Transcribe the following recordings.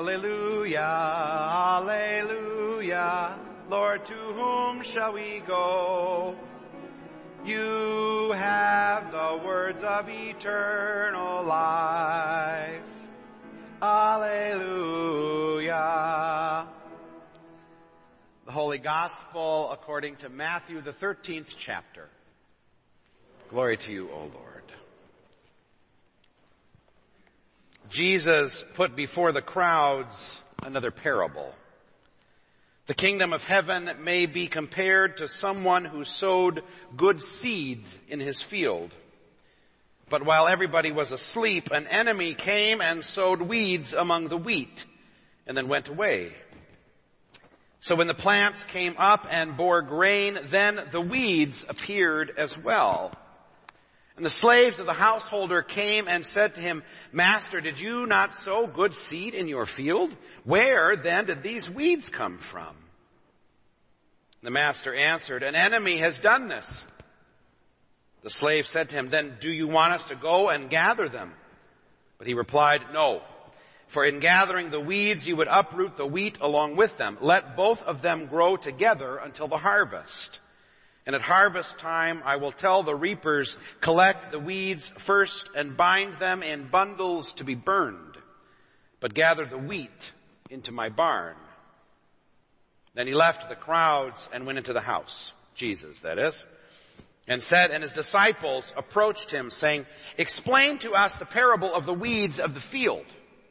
Alleluia, alleluia. Lord, to whom shall we go? You have the words of eternal life. Alleluia. The Holy Gospel according to Matthew, the 13th chapter. Glory to you, O Lord. Jesus put before the crowds another parable. The kingdom of heaven may be compared to someone who sowed good seeds in his field. But while everybody was asleep, an enemy came and sowed weeds among the wheat and then went away. So when the plants came up and bore grain, then the weeds appeared as well. And the slaves of the householder came and said to him, Master, did you not sow good seed in your field? Where then did these weeds come from? The master answered, An enemy has done this. The slave said to him, Then do you want us to go and gather them? But he replied, No, for in gathering the weeds you would uproot the wheat along with them. Let both of them grow together until the harvest. And at harvest time I will tell the reapers, collect the weeds first and bind them in bundles to be burned, but gather the wheat into my barn. Then he left the crowds and went into the house, Jesus that is, and his disciples approached him saying, Explain to us the parable of the weeds of the field.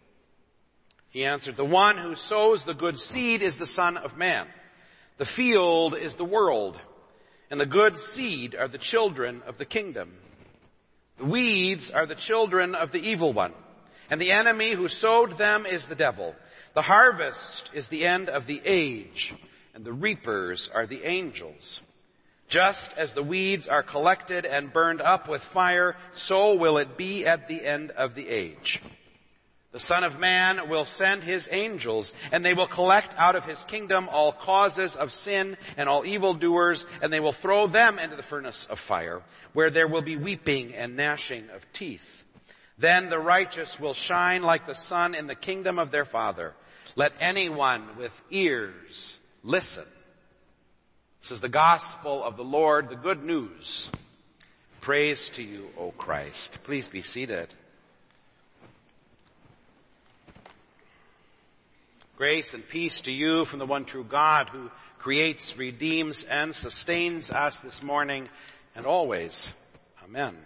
He answered, The one who sows the good seed is the Son of Man. The field is the world. And the good seed are the children of the kingdom. The weeds are the children of the evil one. And the enemy who sowed them is the devil. The harvest is the end of the age, and the reapers are the angels. Just as the weeds are collected and burned up with fire, so will it be at the end of the age. The Son of Man will send his angels, and they will collect out of his kingdom all causes of sin and all evildoers, and they will throw them into the furnace of fire, where there will be weeping and gnashing of teeth. Then the righteous will shine like the sun in the kingdom of their Father. Let anyone with ears listen. This is the gospel of the Lord, the good news. Praise to you, O Christ. Please be seated. Grace and peace to you from the one true God who creates, redeems, and sustains us this morning and always. Amen.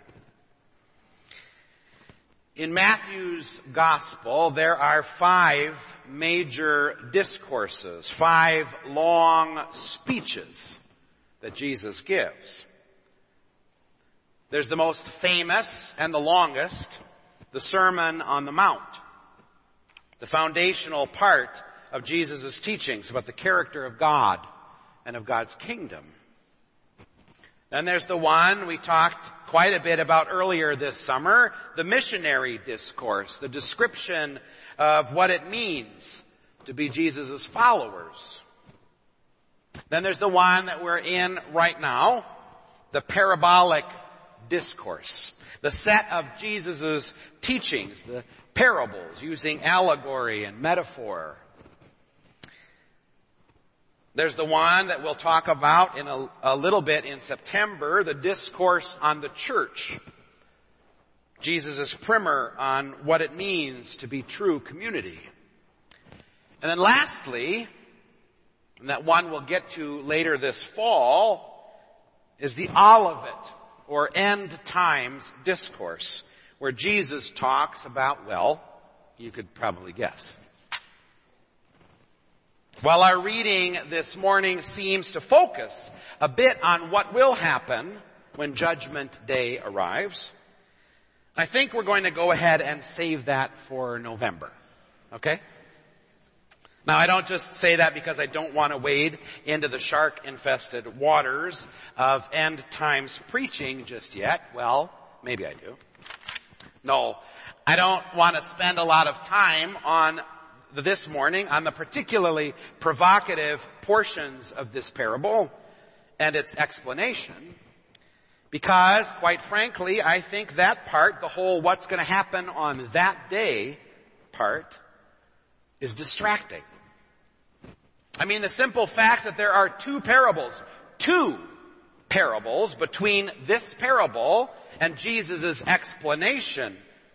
In Matthew's Gospel, there are 5 major discourses, 5 long speeches that Jesus gives. There's the most famous and the longest, the Sermon on the Mount. The foundational part of Jesus' teachings about the character of God and of God's kingdom. Then there's the one we talked quite a bit about earlier this summer, the missionary discourse, the description of what it means to be Jesus' followers. Then there's the one that we're in right now, the parabolic discourse, the set of Jesus' teachings, the parables using allegory and metaphor. There's the one that we'll talk about in a little bit in September, the discourse on the church. Jesus' primer on what it means to be true community. And then lastly, and that one we'll get to later this fall, is the Olivet or end times discourse, where Jesus talks about, well, you could probably guess. While our reading this morning seems to focus a bit on what will happen when Judgment Day arrives, I think we're going to go ahead and save that for November. Okay? Now, I don't just say that because I don't want to wade into the shark-infested waters of end times preaching just yet. Well, maybe I do. No, I don't want to spend a lot of time on this morning on the particularly provocative portions of this parable and its explanation, because, quite frankly, I think that part, the whole what's going to happen on that day part, is distracting. I mean, the simple fact that there are two parables between this parable and Jesus' explanation.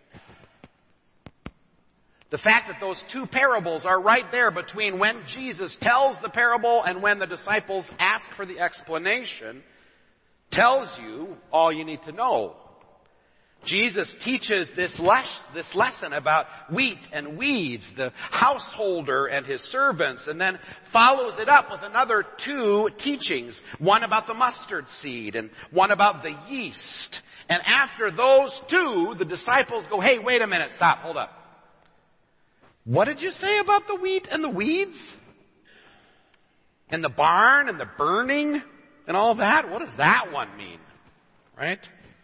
The fact that those two parables are right there between when Jesus tells the parable and when the disciples ask for the explanation tells you all you need to know. Jesus teaches this lesson about wheat and weeds, the householder and his servants, and then follows it up with another two teachings, one about the mustard seed and one about the yeast. And after those two, the disciples go, hey, wait a minute, stop, hold up. What did you say about the wheat and the weeds? And the barn and the burning and all that? What does that one mean? Right?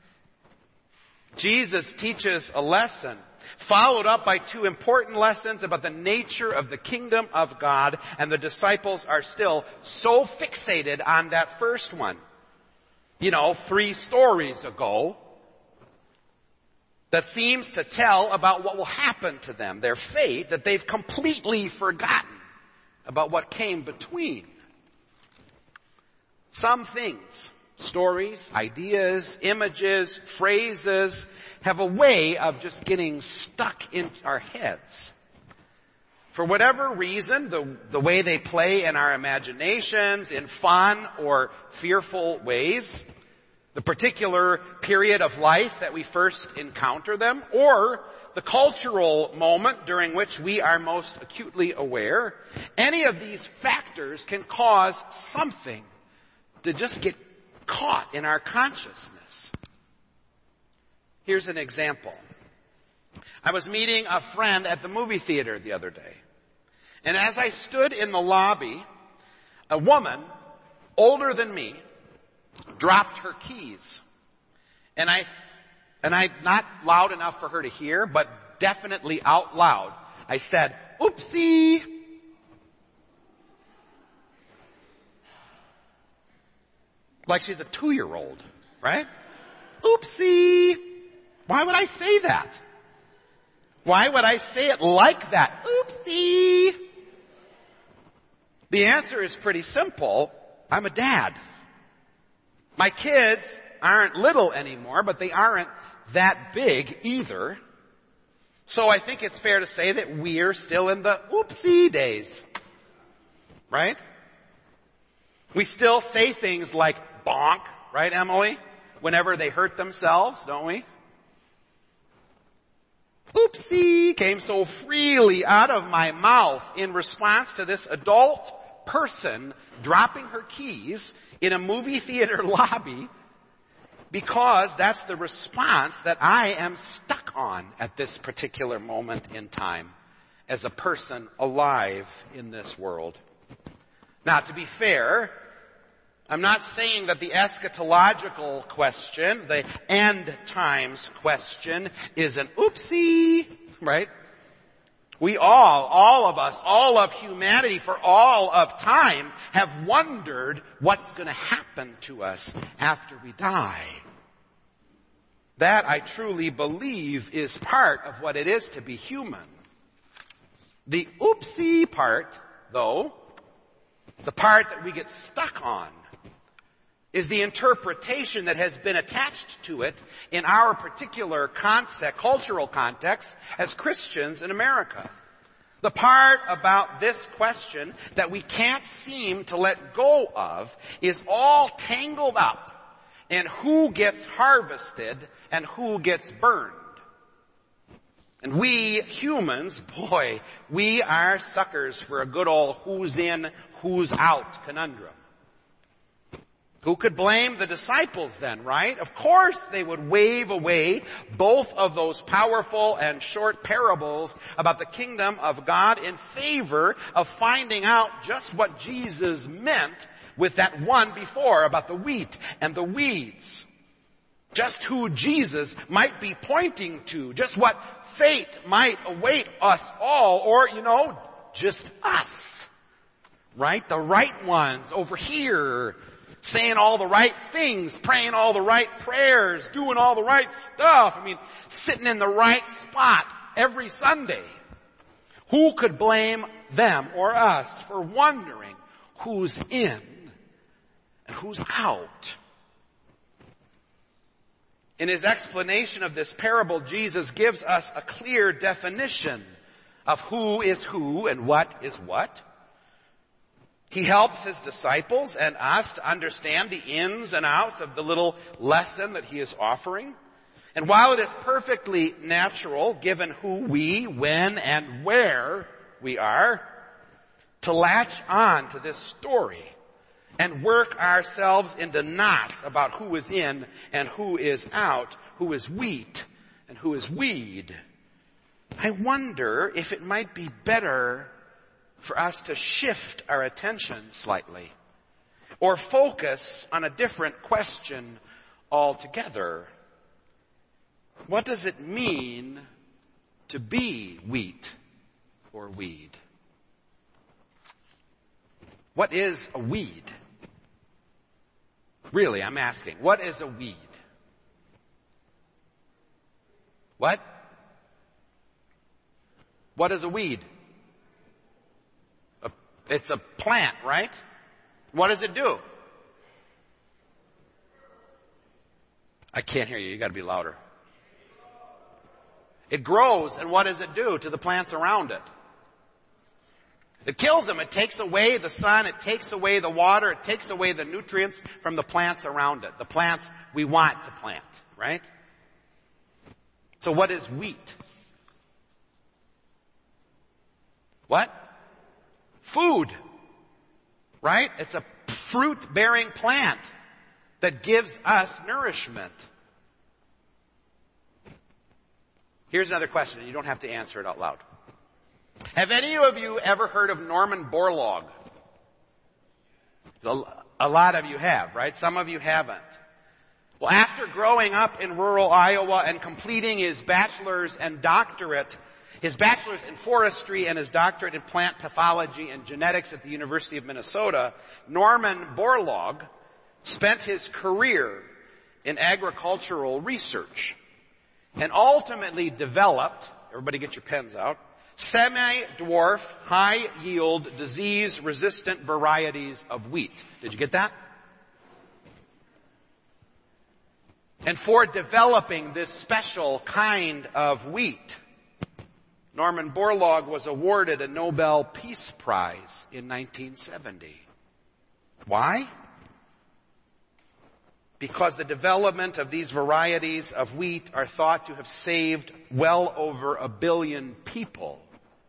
Jesus teaches a lesson, followed up by two important lessons about the nature of the kingdom of God, and the disciples are still so fixated on that first one. 3 stories ago, that seems to tell about what will happen to them, their fate, that they've completely forgotten about what came between. Some things, stories, ideas, images, phrases, have a way of just getting stuck in our heads. For whatever reason, the way they play in our imaginations, in fun or fearful ways, the particular period of life that we first encounter them, or the cultural moment during which we are most acutely aware, any of these factors can cause something to just get caught in our consciousness. Here's an example. I was meeting a friend at the movie theater the other day. And as I stood in the lobby, a woman, older than me, dropped her keys. And I, not loud enough for her to hear, but definitely out loud, I said, oopsie. Like she's a 2-year-old, right? Oopsie. Why would I say that? Why would I say it like that? Oopsie. The answer is pretty simple. I'm a dad. My kids aren't little anymore, but they aren't that big either. So I think it's fair to say that we're still in the oopsie days. Right? We still say things like bonk, right, Emily? Whenever they hurt themselves, don't we? Oopsie came so freely out of my mouth in response to this adult person dropping her keys in a movie theater lobby, because that's the response that I am stuck on at this particular moment in time as a person alive in this world. Now, to be fair, I'm not saying that the eschatological question, the end times question, is an oopsie, right? We all of us, all of humanity for all of time have wondered what's going to happen to us after we die. That, I truly believe, is part of what it is to be human. The oopsie part, though, the part that we get stuck on, is the interpretation that has been attached to it in our particular context, cultural context as Christians in America. The part about this question that we can't seem to let go of is all tangled up in who gets harvested and who gets burned. And we humans, boy, we are suckers for a good old who's in, who's out conundrum. Who could blame the disciples then, right? Of course they would wave away both of those powerful and short parables about the kingdom of God in favor of finding out just what Jesus meant with that one before about the wheat and the weeds. Just who Jesus might be pointing to, just what fate might await us all, or, just us. Right? The right ones over here, saying all the right things, praying all the right prayers, doing all the right stuff. Sitting in the right spot every Sunday. Who could blame them or us for wondering who's in and who's out? In his explanation of this parable, Jesus gives us a clear definition of who is who and what is what. He helps his disciples and us to understand the ins and outs of the little lesson that he is offering. And while it is perfectly natural, given who we, when, and where we are, to latch on to this story and work ourselves into knots about who is in and who is out, who is wheat and who is weed, I wonder if it might be better for us to shift our attention slightly or focus on a different question altogether. What does it mean to be wheat or weed? What is a weed? Really, I'm asking, what is a weed? What? What is a weed? It's a plant, right? What does it do? I can't hear you. You got to be louder. It grows, and what does it do to the plants around it? It kills them. It takes away the sun. It takes away the water. It takes away the nutrients from the plants around it. The plants we want to plant, right? So what is wheat? What? Food, right? It's a fruit-bearing plant that gives us nourishment. Here's another question, and you don't have to answer it out loud. Have any of you ever heard of Norman Borlaug? A lot of you have, right? Some of you haven't. Well, after growing up in rural Iowa and completing his bachelor's and doctorate, his bachelor's in forestry and his doctorate in plant pathology and genetics at the University of Minnesota, Norman Borlaug spent his career in agricultural research and ultimately developed, everybody get your pens out, semi-dwarf, high-yield, disease-resistant varieties of wheat. Did you get that? And for developing this special kind of wheat, Norman Borlaug was awarded a Nobel Peace Prize in 1970. Why? Because the development of these varieties of wheat are thought to have saved well over 1 billion people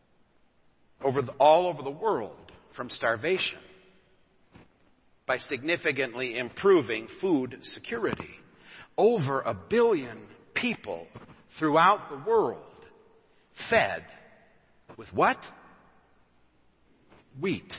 all over the world from starvation by significantly improving food security. Over 1 billion people throughout the world fed with what? Wheat.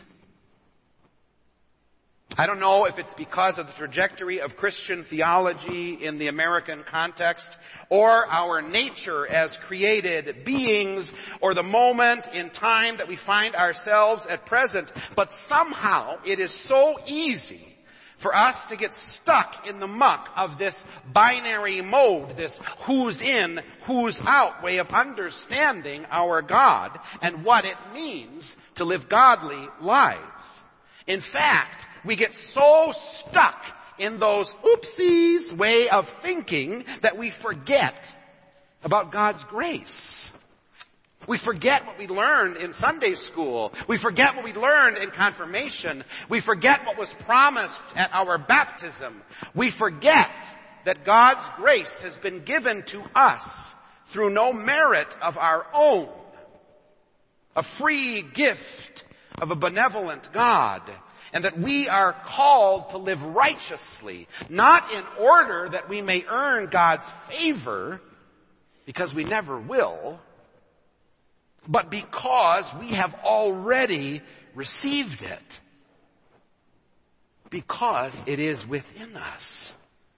I don't know if it's because of the trajectory of Christian theology in the American context, or our nature as created beings, or the moment in time that we find ourselves at present, but somehow it is so easy for us to get stuck in the muck of this binary mode, this who's in, who's out way of understanding our God and what it means to live godly lives. In fact, we get so stuck in those oopsies way of thinking that we forget about God's grace. We forget what we learned in Sunday school. We forget what we learned in confirmation. We forget what was promised at our baptism. We forget that God's grace has been given to us through no merit of our own. A free gift of a benevolent God. And that we are called to live righteously, not in order that we may earn God's favor, because we never will, but because we have already received it. Because it is within us.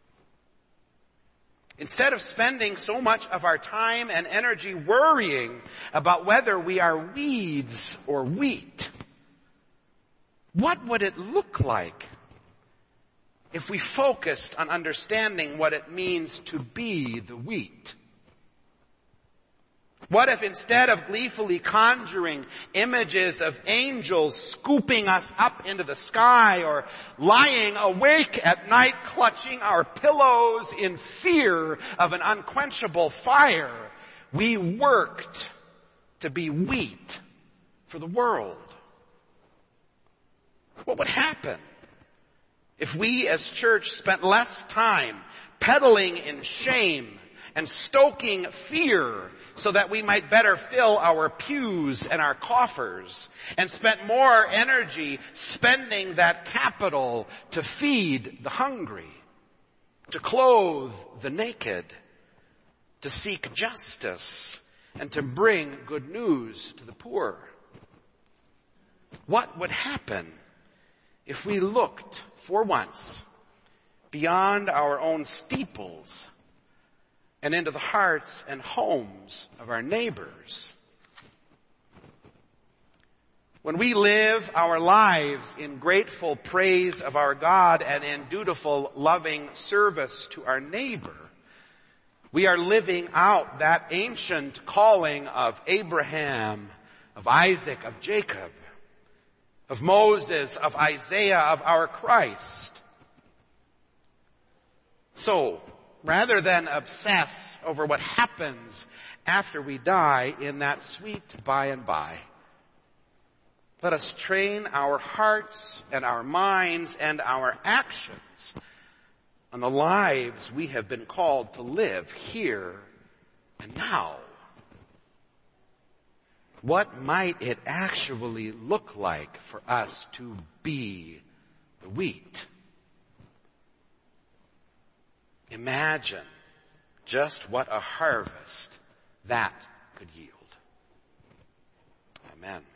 Instead of spending so much of our time and energy worrying about whether we are weeds or wheat, what would it look like if we focused on understanding what it means to be the wheat? What if instead of gleefully conjuring images of angels scooping us up into the sky or lying awake at night clutching our pillows in fear of an unquenchable fire, we worked to be wheat for the world? What would happen if we as church spent less time peddling in shame and stoking fear so that we might better fill our pews and our coffers, and spent more energy spending that capital to feed the hungry, to clothe the naked, to seek justice, and to bring good news to the poor? What would happen if we looked for once beyond our own steeples and into the hearts and homes of our neighbors? When we live our lives in grateful praise of our God and in dutiful, loving service to our neighbor, we are living out that ancient calling of Abraham, of Isaac, of Jacob, of Moses, of Isaiah, of our Christ. So, rather than obsess over what happens after we die in that sweet by and by, let us train our hearts and our minds and our actions on the lives we have been called to live here and now. What might it actually look like for us to be the wheat? Imagine just what a harvest that could yield. Amen.